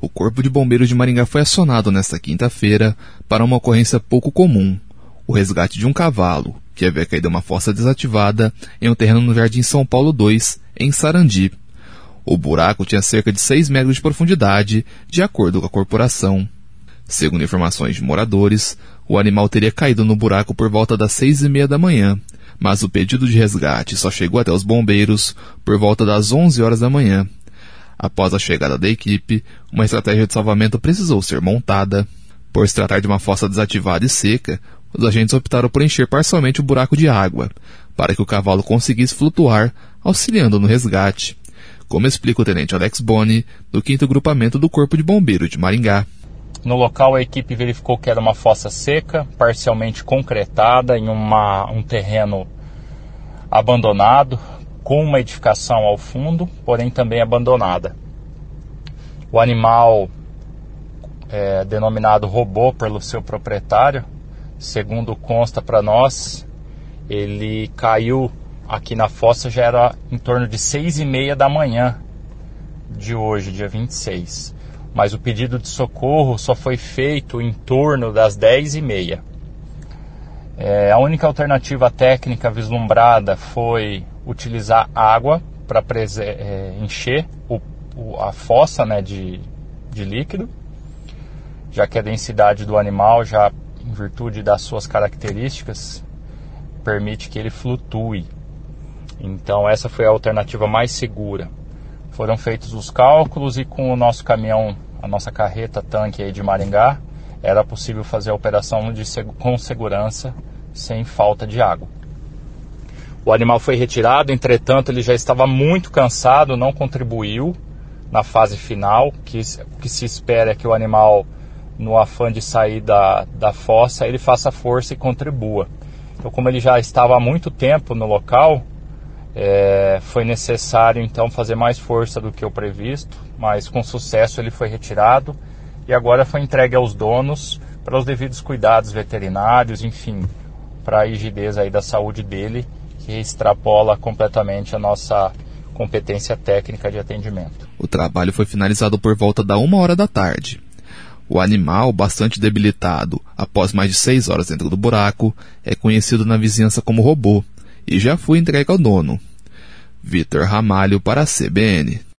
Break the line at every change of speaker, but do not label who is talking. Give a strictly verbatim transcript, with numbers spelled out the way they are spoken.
O Corpo de Bombeiros de Maringá foi acionado nesta quinta-feira para uma ocorrência pouco comum, o resgate de um cavalo, que havia caído em uma fossa desativada em um terreno no Jardim São Paulo dois, em Sarandi. O buraco tinha cerca de seis metros de profundidade, de acordo com a corporação. Segundo informações de moradores, o animal teria caído no buraco por volta das seis e meia da manhã, mas o pedido de resgate só chegou até os bombeiros por volta das onze horas da manhã. Após a chegada da equipe, uma estratégia de salvamento precisou ser montada. Por se tratar de uma fossa desativada e seca, os agentes optaram por encher parcialmente o buraco de água, para que o cavalo conseguisse flutuar, auxiliando no resgate, como explica o tenente Alex Boni, do quinto Grupamento do Corpo de Bombeiros de Maringá.
No local, a equipe verificou que era uma fossa seca, parcialmente concretada em uma, um terreno abandonado, com uma edificação ao fundo, porém também abandonada. O animal, é, denominado robô pelo seu proprietário, segundo consta para nós, ele caiu aqui na fossa, já era em torno de seis e meia da manhã de hoje, dia vinte e seis. Mas o pedido de socorro só foi feito em torno das dez e meia. É, a única alternativa técnica vislumbrada foi utilizar água para é, encher o, o, a fossa, né, de, de líquido, já que a densidade do animal, já em virtude das suas características, permite que ele flutue. Então essa foi a alternativa mais segura. Foram feitos os cálculos e com o nosso caminhão, a nossa carreta tanque aí de Maringá, era possível fazer a operação de, com segurança, sem falta de água. O animal foi retirado, entretanto ele já estava muito cansado, não contribuiu na fase final, que o que se espera é que o animal, no afã de sair da, da fossa, ele faça força e contribua. Então, como ele já estava há muito tempo no local, é, foi necessário então fazer mais força do que o previsto, mas com sucesso ele foi retirado e agora foi entregue aos donos para os devidos cuidados veterinários, enfim, para a rigidez aí da saúde dele, que extrapola completamente a nossa competência técnica de atendimento.
O trabalho foi finalizado por volta da uma hora da tarde. O animal, bastante debilitado após mais de seis horas dentro do buraco, é conhecido na vizinhança como robô e já foi entregue ao dono. Vitor Ramalho para a C B N.